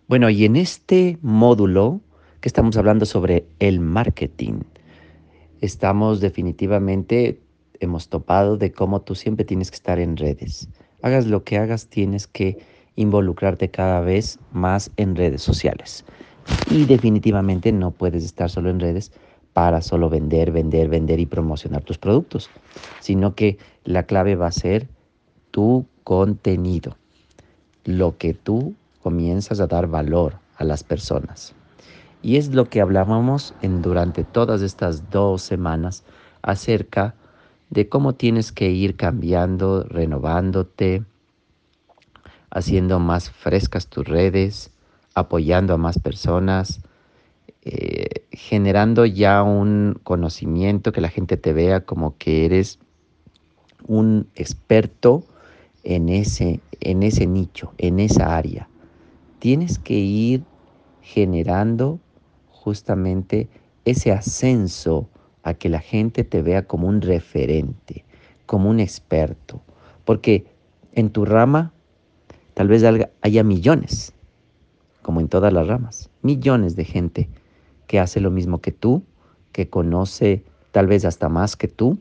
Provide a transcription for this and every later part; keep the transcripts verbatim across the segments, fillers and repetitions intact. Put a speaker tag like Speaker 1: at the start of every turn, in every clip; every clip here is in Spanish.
Speaker 1: Bueno, y en este módulo que estamos hablando sobre el marketing, estamos definitivamente, hemos topado de cómo tú siempre tienes que estar en redes. Hagas lo que hagas, tienes que involucrarte cada vez más en redes sociales. Y definitivamente no puedes estar solo en redes para solo vender, vender, vender y promocionar tus productos, sino que la clave va a ser tu contenido, lo que tú comienzas a dar valor a las personas. Y es lo que hablábamos en, durante todas estas dos semanas acerca de cómo tienes que ir cambiando, renovándote, haciendo más frescas tus redes, apoyando a más personas, eh, generando ya un conocimiento, que la gente te vea como que eres un experto en ese, en ese nicho, en esa área. Tienes que ir generando justamente ese ascenso a que la gente te vea como un referente, como un experto. Porque en tu rama tal vez haya millones, como en todas las ramas, millones de gente que hace lo mismo que tú, que conoce tal vez hasta más que tú,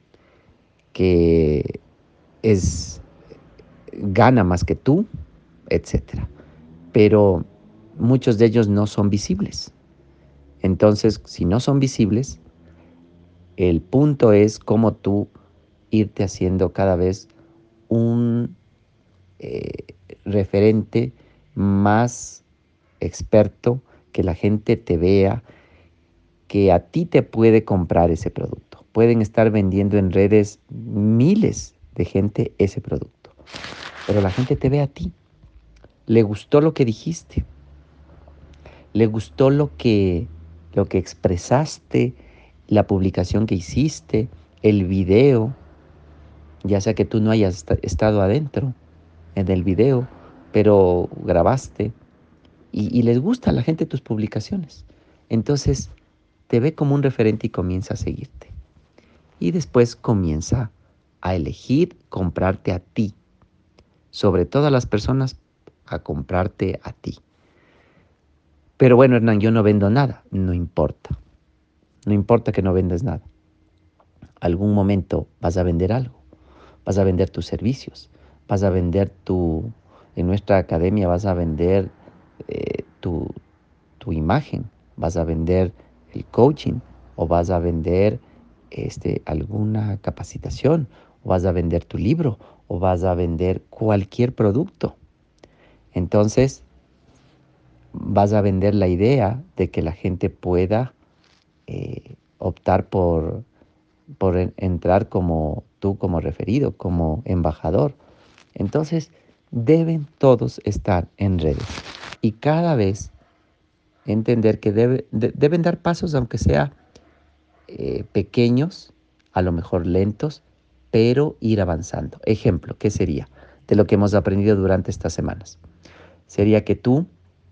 Speaker 1: que es gana más que tú, etcétera. Pero muchos de ellos no son visibles. Entonces, si no son visibles, el punto es cómo tú irte haciendo cada vez un eh, referente más experto, que la gente te vea, que a ti te puede comprar ese producto. Pueden estar vendiendo en redes miles de gente ese producto, pero la gente te ve a ti. Le gustó lo que dijiste, le gustó lo que, lo que expresaste, la publicación que hiciste, el video, ya sea que tú no hayas estado adentro en el video, pero grabaste y, y les gusta a la gente tus publicaciones. Entonces te ve como un referente y comienza a seguirte. Y después comienza a elegir comprarte a ti. Sobre todas las personas, a comprarte a ti. Pero bueno, Hernán, yo no vendo nada. No importa. No importa que no vendas nada. Algún momento vas a vender algo. Vas a vender tus servicios. Vas a vender tu... En nuestra academia vas a vender eh, tu, tu imagen. Vas a vender el coaching. O vas a vender este, alguna capacitación. O vas a vender tu libro. O vas a vender cualquier producto. Entonces, vas a vender la idea de que la gente pueda eh, optar por, por en- entrar como tú, como referido, como embajador. Entonces, deben todos estar en redes y cada vez entender que debe- de- deben dar pasos, aunque sea eh, pequeños, a lo mejor lentos, pero ir avanzando. Ejemplo, ¿qué sería de lo que hemos aprendido durante estas semanas? Sería que tú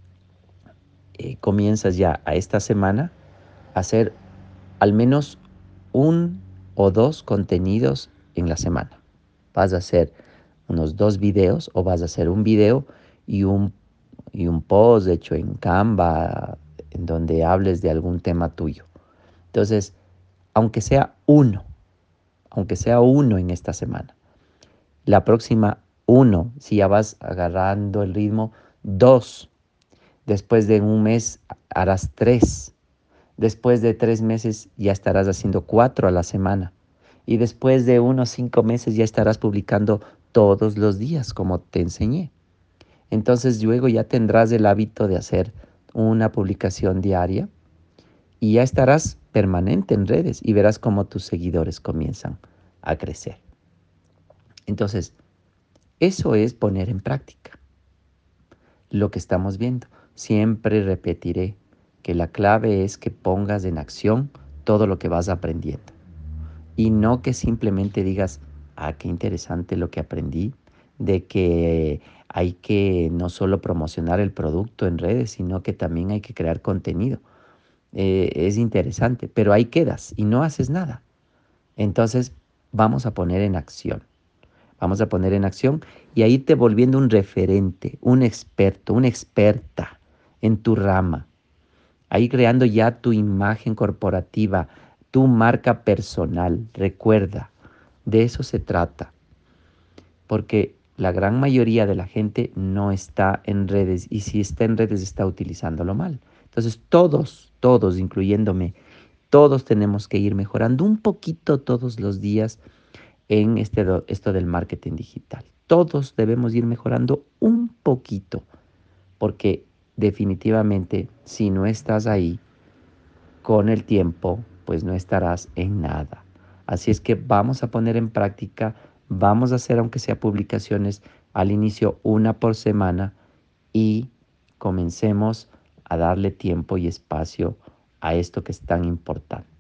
Speaker 1: eh, comienzas ya a esta semana a hacer al menos un o dos contenidos en la semana. Vas a hacer unos dos videos o vas a hacer un video y un, y un post hecho en Canva en donde hables de algún tema tuyo. Entonces, aunque sea uno, aunque sea uno en esta semana, la próxima uno, si ya vas agarrando el ritmo, dos, después de un mes harás tres. Después de tres meses ya estarás haciendo cuatro a la semana. Y después de unos cinco meses ya estarás publicando todos los días, como te enseñé. Entonces luego ya tendrás el hábito de hacer una publicación diaria y ya estarás permanente en redes y verás cómo tus seguidores comienzan a crecer. Entonces, eso es poner en práctica lo que estamos viendo. Siempre repetiré que la clave es que pongas en acción todo lo que vas aprendiendo. Y no que simplemente digas, ah, qué interesante lo que aprendí, de que hay que no solo promocionar el producto en redes, sino que también hay que crear contenido. Eh, es interesante, pero ahí quedas y no haces nada. Entonces, vamos a poner en acción. Vamos a poner en acción y a irte volviendo un referente, un experto, una experta en tu rama, ahí creando ya tu imagen corporativa, tu marca personal. Recuerda, de eso se trata, porque la gran mayoría de la gente no está en redes y si está en redes está utilizándolo mal. Entonces todos, todos, incluyéndome, todos tenemos que ir mejorando un poquito todos los días en este, esto del marketing digital. Todos debemos ir mejorando un poquito, porque definitivamente si no estás ahí, con el tiempo, pues no estarás en nada. Así es que vamos a poner en práctica, vamos a hacer aunque sea publicaciones al inicio una por semana y comencemos a darle tiempo y espacio a esto que es tan importante.